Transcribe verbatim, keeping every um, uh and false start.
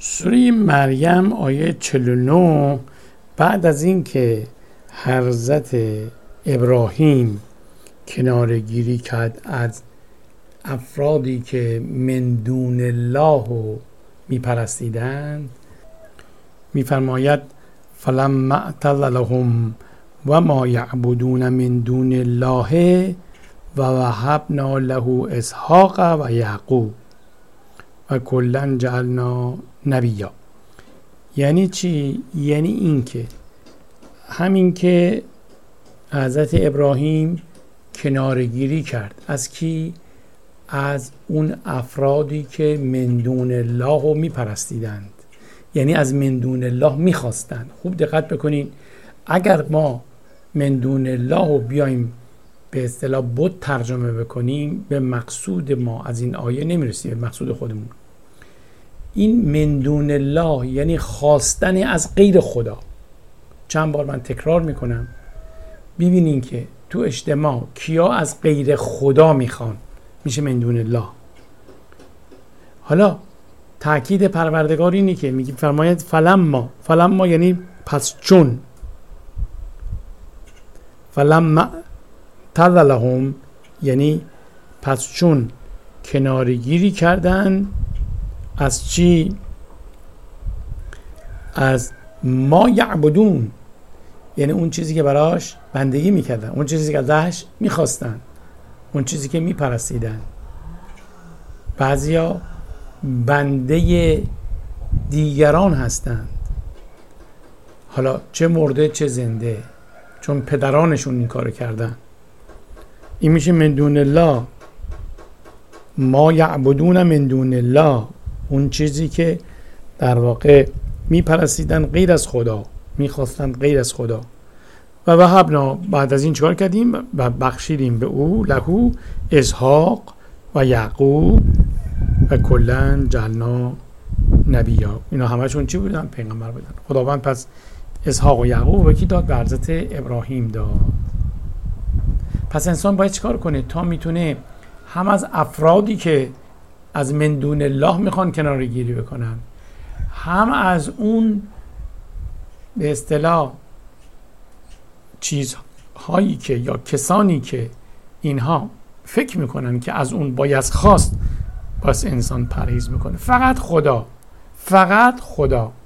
سوره مریم آیه چهل و نه بعد از این که حضرت ابراهیم کنارگیری کرد از افرادی که من دون الله رو میپرستیدند، میفرماید فلما اعتزلهم و ما یعبدون من دون الله و وهبنا له اسحاق و یعقوب و کلا جعلنا نبیا. یعنی چی؟ یعنی این که همین که حضرت ابراهیم کنارگیری کرد از کی؟ از اون افرادی که من دون الله رو میپرستیدند، یعنی از من دون الله میخواستند. خوب دقت بکنین، اگر ما من دون الله رو بیایم به اصطلاح بت ترجمه بکنیم، به مقصود ما از این آیه نمیرسیم، به مقصود خودمون. این من دون الله یعنی خواستن از غیر خدا. چند بار من تکرار میکنم، ببینین که تو اجتماع کیا از غیر خدا میخوان، میشه من دون الله. حالا تأکید پروردگار اینی که میگه فرماید فلما، فلما یعنی پس چون، فلما اعتزلهم یعنی پس چون کنارگیری کردن از چی؟ از ما یعبدون، یعنی اون چیزی که براش بندگی میکردن، اون چیزی که ازش میخواستن، اون چیزی که میپرستیدن. بعضیا بنده دیگران هستند، حالا چه مرده چه زنده، چون پدرانشون این کارو کردن. این میشه من دون الله. ما یعبدون من دون الله، اون چیزی که در واقع میپرستیدن غیر از خدا، میخواستن غیر از خدا. و وهبنا، بعد از این چیکار کردیم؟ و بخشیدیم به او لهو اسحاق و یعقوب و کلا جعلنا نبیا. اینا همشون چی بودن؟ پیغمبر بودن. خداوند پس اسحاق و یعقوب به کی داد؟ به حضرت ابراهیم داد. پس انسان باید چیکار کنه تا میتونه هم از افرادی که از من دون الله میخوان کنارگیری بکنن، هم از اون به اصطلاح چیزهایی که یا کسانی که اینها فکر میکنن که از اون باید خواست، پس انسان پرهیز میکنه. فقط خدا، فقط خدا